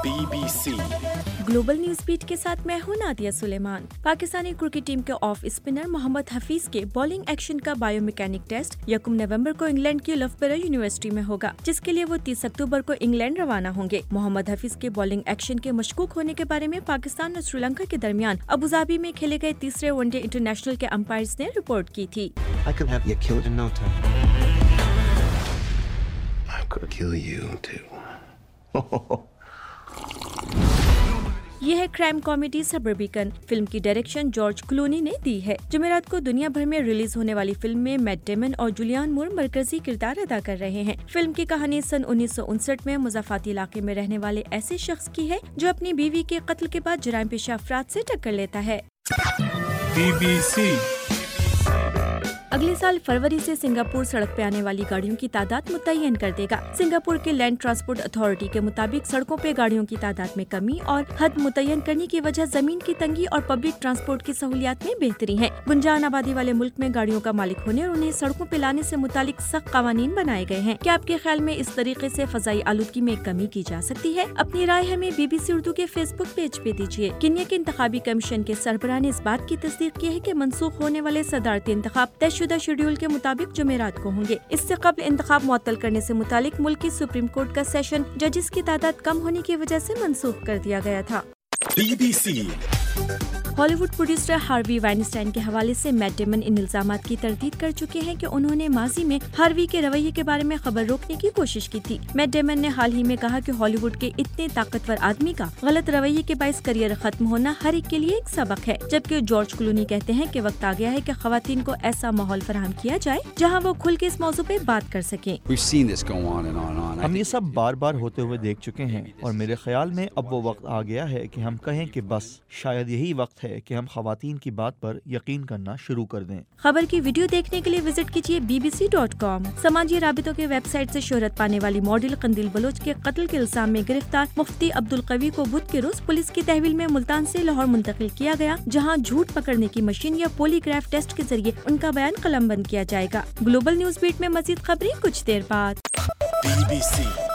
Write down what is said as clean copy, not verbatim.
BBC global news beat के साथ मैं हूं नादिया सुलेमान। पाकिस्तानी क्रिकेट टीम के ऑफ स्पिनर मोहम्मद हफीज के बॉलिंग एक्शन का बायोमैकेनिक टेस्ट 1 नवंबर को इंग्लैंड की लफबरो यूनिवर्सिटी में होगा, जिसके लिए वो 30 अक्टूबर को इंग्लैंड रवाना होंगे। मोहम्मद हफीज के बॉलिंग एक्शन के मशकूक होने के बारे में पाकिस्तान और श्रीलंका के दरमियान अबुधाबी में खेले गए तीसरे वनडे इंटरनेशनल के अंपायर्स ने रिपोर्ट की थी। I could have you killed in no time. I could kill you too. ये है क्राइम कॉमेडी सबर्बिकन। फिल्म की डायरेक्शन जॉर्ज क्लूनी ने दी है। जुमेरात को दुनिया भर में रिलीज होने वाली फिल्म में मैट डेमन और जुलियान मूर मरकजी किरदार अदा कर रहे हैं। फिल्म की कहानी सन 1959 में मुज़ाफ़ाती इलाके में रहने वाले ऐसे शख्स की है जो अपनी बीवी के कत्ल के बाद जराइम पेशा अफराद से टक्कर लेता है। BBC अगले साल फरवरी से सिंगापुर सड़क पे आने वाली गाड़ियों की तादाद मुतय्यन कर देगा। सिंगापुर के लैंड ट्रांसपोर्ट अथॉरिटी के मुताबिक सड़कों पे गाड़ियों की तादाद में कमी और हद मुतय्यन करने की वजह जमीन की तंगी और पब्लिक ट्रांसपोर्ट की सहूलियात में बेहतरी है। गुंजान आबादी वाले मुल्क में गाड़ियों का मालिक होने और उन्हें सड़कों पे लाने से मुतालिक सख्त कानून बनाए गए हैं। क्या आपके ख्याल में इस तरीके से फजाई आलूदगी में कमी की जा सकती है? अपनी राय हमें BBC उर्दू के फेसबुक पेज पे दीजिए। केन्या के इंतखाबी कमीशन के सरबराह ने इस बात की तस्दीक की है कि मनसूख होने वाले सदारती इंतखाब तयशुदा शेड्यूल के मुताबिक जुमेरात को होंगे। इससे कबल इंतखाब मुअत्तल करने से मुतालिक मुल्क की सुप्रीम कोर्ट का सेशन जजेस की तादाद कम होने की वजह से मनसूख कर दिया गया था। BBC Hollywood producer Harvey Weinstein के हवाले से मैट डेमन इन इल्जामात की तरदीद कर चुके हैं कि उन्होंने माजी में हार्वी के रवैये के बारे में खबर रोकने की कोशिश की थी। मैट डेमन ने हाल ही में कहा कि हॉलीवुड के इतने ताकतवर आदमी का गलत रवैये के बाइस करियर खत्म होना हर एक के लिए एक सबक है। जबकि जॉर्ज क्लूनी कहते हैं कि वक्त आ गया है कि खवातीन को ऐसा माहौल फराहम किया जाए जहाँ वो खुल के इस मौजू पे बात कर सकें। हम ये सब बार बार होते हुए देख चुके हैं और मेरे ख्याल में अब वो वक्त आ गया है कि हम कहें कि बस शायद यही वक्त है कि हम खवातीन की बात पर यकीन करना शुरू कर दें। खबर की वीडियो देखने के लिए विजिट कीजिए bbc.com। समाजी राबितों के वेबसाइट से शोहरत पाने वाली मॉडल कंदील बलोच के कत्ल के इल्जाम में गिरफ्तार मुफ्ती अब्दुल कवी को बुध के रोज पुलिस की तहवील में मुल्तान से लाहौर मुंतकिल किया गया, जहां झूठ पकड़ने की मशीन या पॉलीग्राफ टेस्ट के जरिए उनका बयान कलमबंद किया जाएगा। ग्लोबल न्यूज बीट में मजीद खबरें कुछ देर बाद। BBC